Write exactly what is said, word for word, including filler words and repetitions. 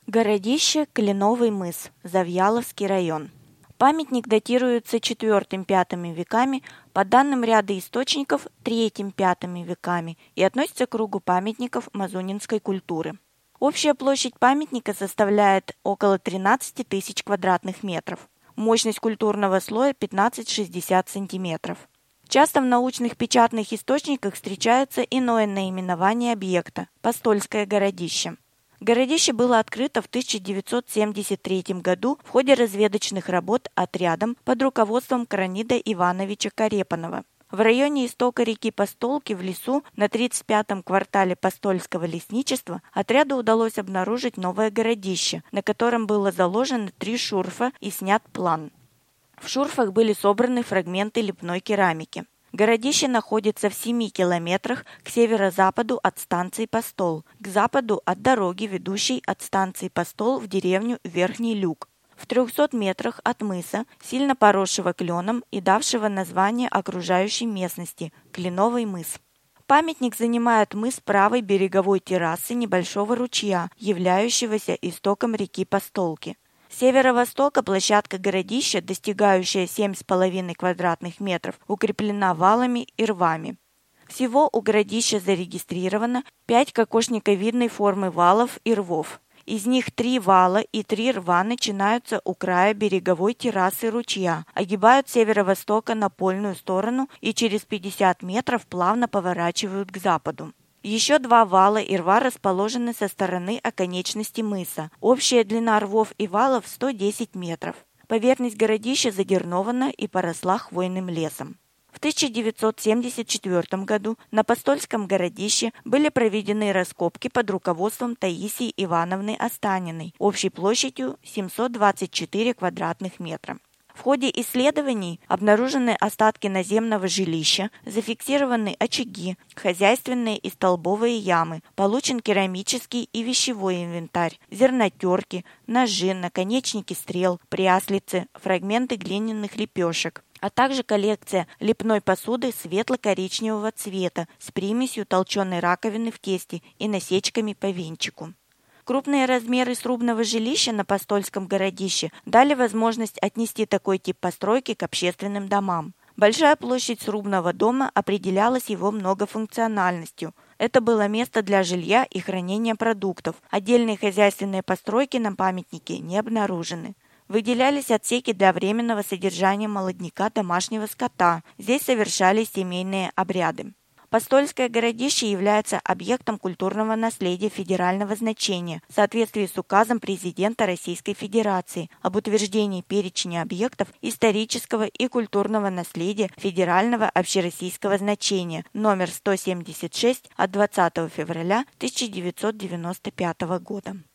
Городище, Кленовый мыс, Завьяловский район. Памятник датируется четвёртым-пятым веками, по данным ряда источников третьим-пятым веками и относится к кругу памятников мазунинской культуры. Общая площадь памятника составляет около тринадцати тысяч квадратных метров. Мощность культурного слоя пятнадцать-шестьдесят сантиметров. Часто в научных печатных источниках встречается иное наименование объекта – Постольское городище. Городище было открыто в тысяча девятьсот семьдесят третьем году в ходе разведочных работ отрядом под руководством Кранида Ивановича Карепанова. В районе истока реки Постолки в лесу на тридцать пятом квартале Постольского лесничества отряду удалось обнаружить новое городище, на котором было заложено три шурфа и снят план. В шурфах были собраны фрагменты лепной керамики. Городище находится в семи километрах к северо-западу от станции Постол, к западу от дороги, ведущей от станции Постол в деревню Верхний Люк, в трехстах метрах от мыса, сильно поросшего кленом и давшего название окружающей местности – Кленовый мыс. Памятник занимает мыс правой береговой террасы небольшого ручья, являющегося истоком реки Постолки. С северо-востока площадка городища, достигающая семь с половиной квадратных метров, укреплена валами и рвами. Всего у городища зарегистрировано пять кокошниковидной формы валов и рвов. Из них три вала и три рва начинаются у края береговой террасы ручья, огибают с северо-востока на польную сторону и через пятьдесят метров плавно поворачивают к западу. Еще два вала и рва расположены со стороны оконечности мыса. Общая длина рвов и валов сто десять метров. Поверхность городища задернована и поросла хвойным лесом. В тысяча девятьсот семьдесят четвёртом году на Постольском городище были проведены раскопки под руководством Таисии Ивановны Останиной общей площадью семьсот двадцать четыре квадратных метра. В ходе исследований обнаружены остатки наземного жилища, зафиксированы очаги, хозяйственные и столбовые ямы, получен керамический и вещевой инвентарь, зернотерки, ножи, наконечники стрел, пряслицы, фрагменты глиняных лепешек, а также коллекция лепной посуды светло-коричневого цвета с примесью толченой раковины в тесте и насечками по венчику. Крупные размеры срубного жилища на Постольском городище дали возможность отнести такой тип постройки к общественным домам. Большая площадь срубного дома определялась его многофункциональностью. Это было место для жилья и хранения продуктов. Отдельные хозяйственные постройки на памятнике не обнаружены. Выделялись отсеки для временного содержания молодняка домашнего скота. Здесь совершались семейные обряды. Постольское городище является объектом культурного наследия федерального значения в соответствии с указом президента Российской Федерации об утверждении перечня объектов исторического и культурного наследия федерального общероссийского значения номер сто семьдесят шесть от двадцатого февраля тысяча девятьсот девяносто пятого года.